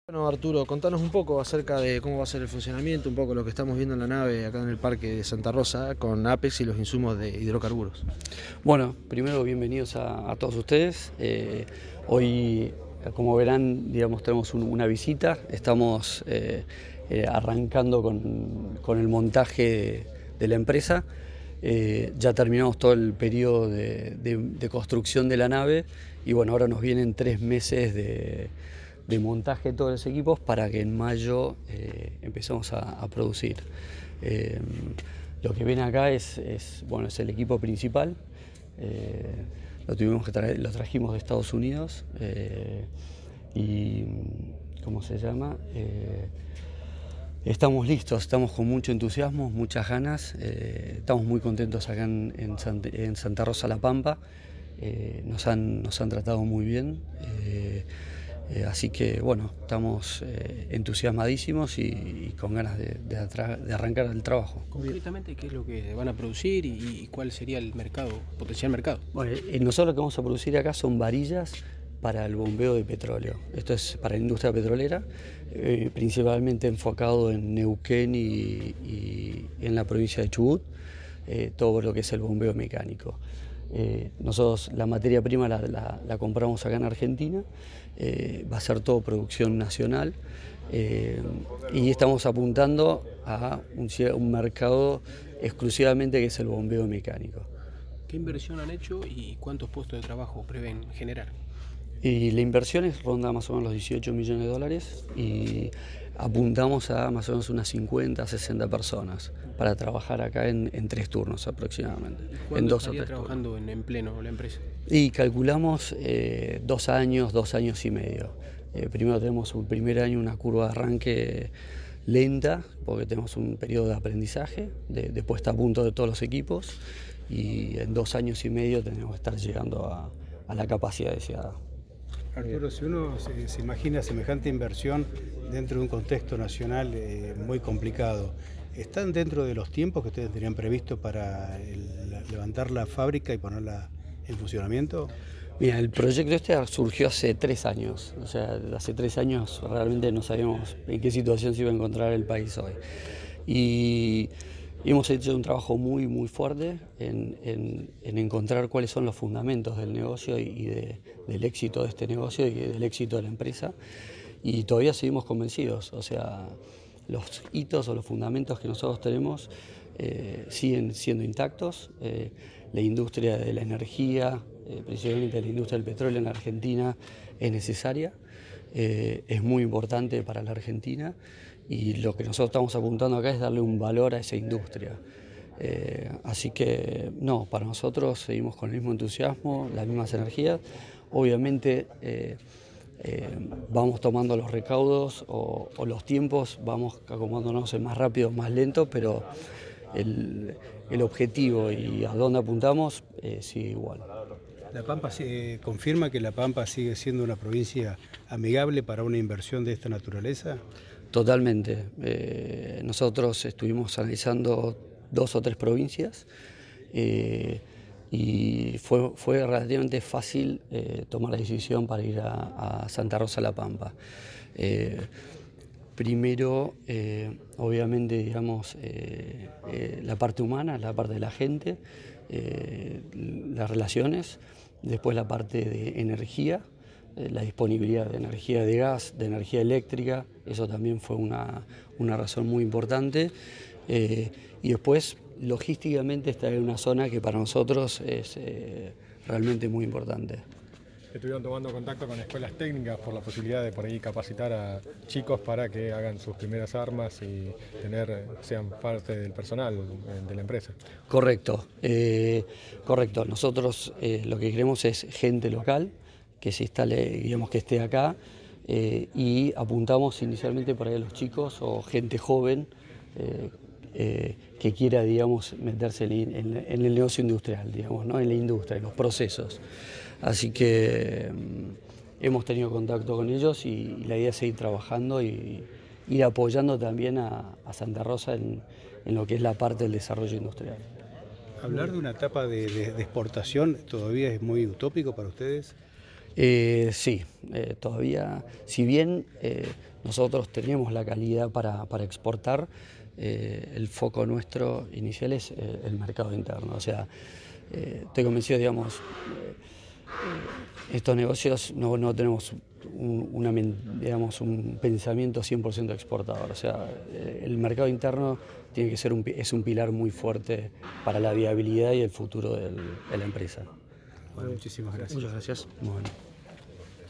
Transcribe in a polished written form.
Bueno, Arturo, contanos un poco acerca de cómo va a ser el funcionamiento, un poco lo que estamos viendo en la nave acá en el Parque de Santa Rosa con Apex y los insumos de hidrocarburos. Bueno, primero bienvenidos a todos ustedes. Hoy, como verán, digamos, tenemos una visita. Estamos arrancando con el montaje de la empresa. Ya terminamos todo el periodo de construcción de la nave y bueno, ahora nos vienen 3 meses de montaje de todos los equipos para que en mayo empecemos a producir. Eh, lo que ven acá bueno, es el equipo principal. Lo trajimos de Estados Unidos y ¿cómo se llama? Estamos listos, estamos con mucho entusiasmo, muchas ganas, estamos muy contentos acá en Santa Rosa La Pampa. Nos han tratado muy bien, así que bueno, estamos entusiasmadísimos y con ganas de arrancar el trabajo. Concretamente, ¿qué es lo que van a producir y cuál sería el mercado, potencial mercado? Bueno, nosotros lo que vamos a producir acá son varillas para el bombeo de petróleo. Esto es para la industria petrolera, principalmente enfocado en Neuquén y en la provincia de Chubut, todo lo que es el bombeo mecánico. Nosotros la materia prima la compramos acá en Argentina, va a ser todo producción nacional y estamos apuntando a un mercado exclusivamente que es el bombeo mecánico. ¿Qué inversión han hecho y cuántos puestos de trabajo prevén generar? Y la inversión ronda más o menos los 18 millones de dólares y apuntamos a más o menos unas 50, 60 personas para trabajar acá en 3 turnos aproximadamente. En ¿Cuándo 2 o estaría 3 trabajando turnos. en pleno la empresa? Y calculamos 2 años, 2 años y medio. Primero tenemos un primer año una curva de arranque lenta, porque tenemos un periodo de aprendizaje, de puesta a punto de todos los equipos, y en 2 años y medio tenemos que estar llegando a la capacidad deseada. Arturo, si uno se imagina semejante inversión dentro de un contexto nacional muy complicado, ¿están dentro de los tiempos que ustedes tenían previsto para levantar la fábrica y ponerla en funcionamiento? Mira, el proyecto este surgió hace 3 años, o sea, hace 3 años realmente no sabíamos en qué situación se iba a encontrar el país hoy. Y hemos hecho un trabajo muy fuerte en encontrar cuáles son los fundamentos del negocio del éxito de este negocio y del éxito de la empresa. Y todavía seguimos convencidos, o sea, los hitos o los fundamentos que nosotros tenemos siguen siendo intactos. La industria de la energía, principalmente la industria del petróleo en la Argentina, es necesaria, es muy importante para la Argentina y lo que nosotros estamos apuntando acá es darle un valor a esa industria. Así que no, para nosotros seguimos con el mismo entusiasmo, las mismas energías. Obviamente vamos tomando los recaudos o los tiempos, vamos acomodándonos en más rápido, más lento, pero el objetivo y a dónde apuntamos sigue igual. ¿La Pampa confirma que La Pampa sigue siendo una provincia amigable para una inversión de esta naturaleza? Totalmente. Nosotros estuvimos analizando 2 o 3 provincias y fue relativamente fácil tomar la decisión para ir a Santa Rosa La Pampa. Primero, obviamente, digamos, la parte humana, la parte de la gente, las relaciones, después la parte de energía, la disponibilidad de energía de gas, de energía eléctrica, eso también fue una razón muy importante. Y después, logísticamente, está en una zona que para nosotros es realmente muy importante. Estuvieron tomando contacto con escuelas técnicas por la posibilidad de por ahí capacitar a chicos para que hagan sus primeras armas y sean parte del personal de la empresa. Correcto, correcto. Nosotros lo que queremos es gente local que se instale, digamos, que esté acá y apuntamos inicialmente por ahí a los chicos o gente joven que quiera, digamos, meterse en el negocio industrial, digamos, ¿no? En la industria, en los procesos. Así que hemos tenido contacto con ellos y la idea es seguir trabajando y ir apoyando también a Santa Rosa en lo que es la parte del desarrollo industrial. ¿Hablar de una etapa de exportación todavía es muy utópico para ustedes? Sí, todavía, si bien nosotros tenemos la calidad para exportar, el foco nuestro inicial es el mercado interno. O sea, estoy convencido, digamos, estos negocios no tenemos un pensamiento 100% exportador. O sea, el mercado interno tiene que ser es un pilar muy fuerte para la viabilidad y el futuro de la empresa. Bueno, muchísimas gracias. Muchas gracias. Bueno.